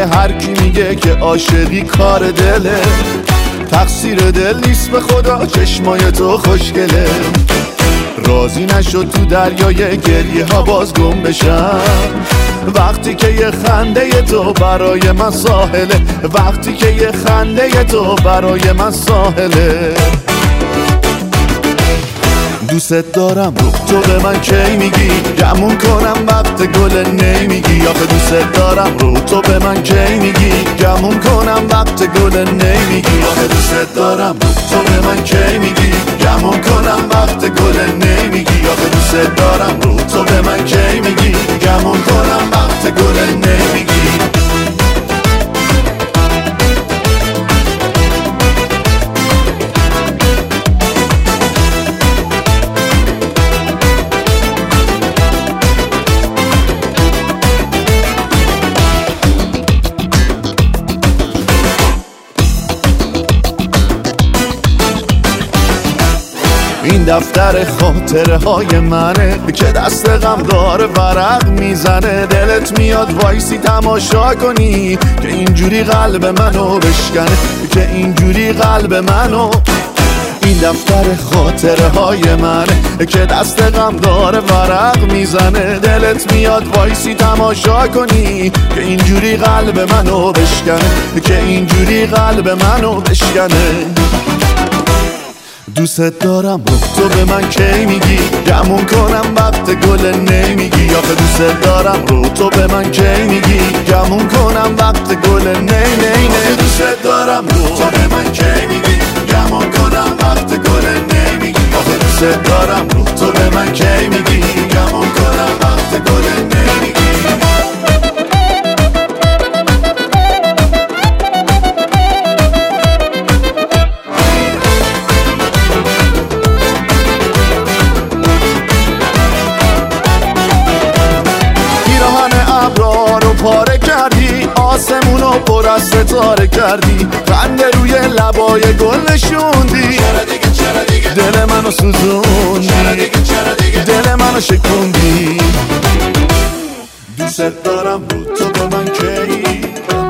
هر کی میگه که عاشقی کار دله، تقصیر دل نیست به خدا، چشمای تو خوشگله. راضی نشد تو دریای گریه ها باز گم بشم، وقتی که یه خنده تو برای من ساحله، وقتی که یه خنده تو برای من ساحله. دوست دارم رو تو به من کی میگی، گمون کنم وقت گل نمیگی. آخه دوست دارم رو تو به من کی میگی، گمون کنم وقت گل نمیگی. آخه دوست دارم رو تو به من کی میگی، گمون کنم وقت گل نمیگی. آخه دوست دارم رو تو به من کی میگی، گمون کنم وقت گل نمیگی. این دفتر خاطره های منه که دست غم داره ورق میزنه. دلت میاد وایسی تماشا کنی که اینجوری قلب منو بشکنه، که اینجوری قلب منو. این دفتر خاطره های منه که دست غم داره ورق میزنه. دلت میاد وایسی تماشا کنی که اینجوری قلب منو بشکنه، که اینجوری قلب منو بشکنه. دوست دارم رو تو به من کی میگی، گمون کنم وقت گل نمیگی. آخه دوست دارم رو تو به من کی میگی، گمون کنم وقت گل نمیگی. دوست دارم رو تو به من کی میگی، گمون کنم وقت گل نمیگی. آخه دوست دارم رو تو به من کی میگی، گمون کنم وقت گل نمیگی. پاره کردی آسمونو پر از ستاره کردی، خنده روی لبای گل نشوندی. دل منو سوزوندی، دل منو شکوندی. دوست دارم رو تو به من کی